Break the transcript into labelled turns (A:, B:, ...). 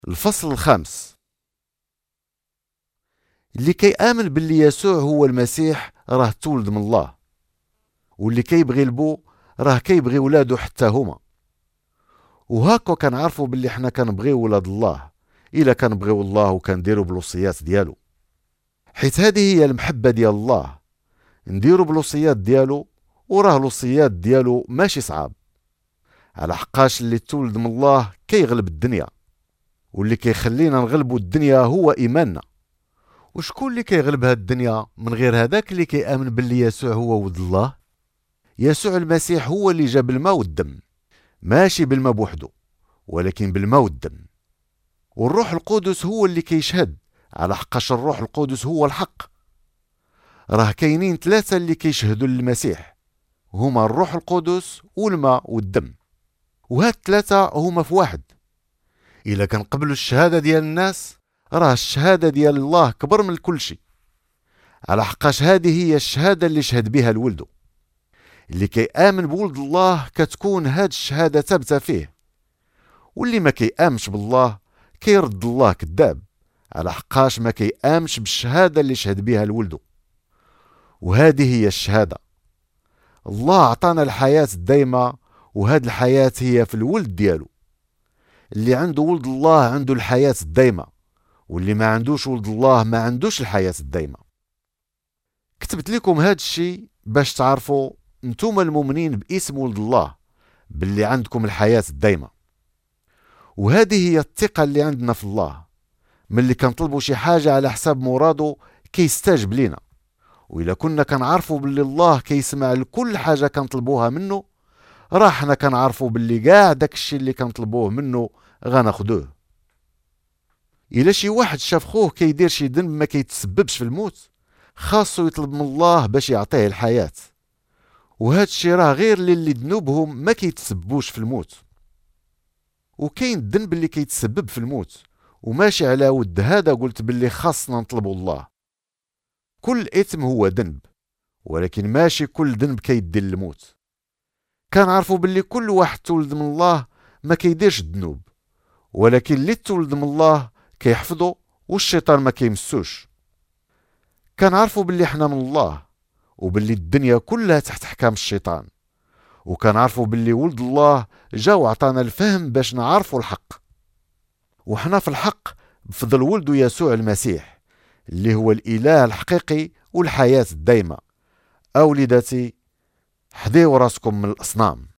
A: الفصل الخامس. اللي كيآمن باللي يسوع هو المسيح راه تولد من الله، واللي كيبغي البو راه كيبغي ولادو حتى هما. وهاكا كنعرفوا باللي حنا كنبغيو ولاد الله الا كنبغيو الله وكنديروا بالوصيات ديالو، حيت هذه هي المحبه ديال الله، نديروا بالوصيات ديالو. وراه الوصيات ديالو ماشي صعاب، على حقاش اللي تولد من الله كيغلب الدنيا، واللي كيخلينا نغلبوا الدنيا هو ايماننا. وشكون اللي كيغلب هاد الدنيا من غير هذاك اللي كيآمن باللي يسوع هو ولد الله؟ يسوع المسيح هو اللي جاب الماء والدم، ماشي بالماء بوحدو ولكن بالماء والدم. والروح القدس هو اللي كيشهد، على حقاش الروح القدس هو الحق. راه كاينين ثلاثة اللي كيشهدوا للمسيح، هما الروح القدس والماء والدم، وهاد الثلاثة هما في واحد. إلا كنقبلوا الشهادة ديال الناس، راه الشهادة ديال الله كبر من كل شيء، على حقاش هذه هي الشهادة اللي شهد بها لولده. اللي كيآمن بولد الله كتكون هاد الشهادة ثابتة فيه، واللي ما كيآمنش بالله كيرد الله كذاب، على حقاش ما كيآمنش بالشهادة اللي شهد بها لولده. وهذه هي الشهادة، الله عطانا الحياة الدايمة، وهاد الحياة هي في الولد ديالو. اللي عنده ولد الله عنده الحياة الدايمة، واللي ما عندوش ولد الله ما عندوش الحياة الدايمة. كتبت لكم هاد الشيء باش تعرفوا نتوما المؤمنين باسم ولد الله باللي عندكم الحياة الدايمة. وهذه هي الثقة اللي عندنا في الله، ملي كنطلبوا شي حاجة على حساب مرادو كيستجب لينا. وإلا كنا كنعرفوا باللي الله كيسمع لكل حاجة كنطلبوها منه، راه حنا كنعرفوا باللي كاع داك الشيء اللي كنطلبوه منه غناخدوه. إلا شي واحد شاف خوه كيدير شي ذنب ما كيتسببش في الموت، خاصو يطلب من الله باش يعطيه الحياة. وهاد الشي راه غير للي ذنوبهم ما كيتسببوش في الموت. وكاين الذنب اللي كيتسبب في الموت، وماشي على ود هذا قلت باللي خاصنا نطلبوا الله. كل إثم هو ذنب، ولكن ماشي كل ذنب كيدي للموت. كنعرفوا باللي كل واحد تولد من الله ما كيديرش الذنوب، ولكن اللي تولد من الله كيحفظه والشيطان ما كيمسوش. كنعرفوا باللي حنا من الله، وباللي الدنيا كلها تحت حكام الشيطان. وكنعرفوا باللي ولد الله جا وعطانا الفهم باش نعرفوا الحق، وحنا في الحق بفضل ولده يسوع المسيح اللي هو الإله الحقيقي والحياة الدايمة. أوليداتي، حذيوا راسكم من الأصنام.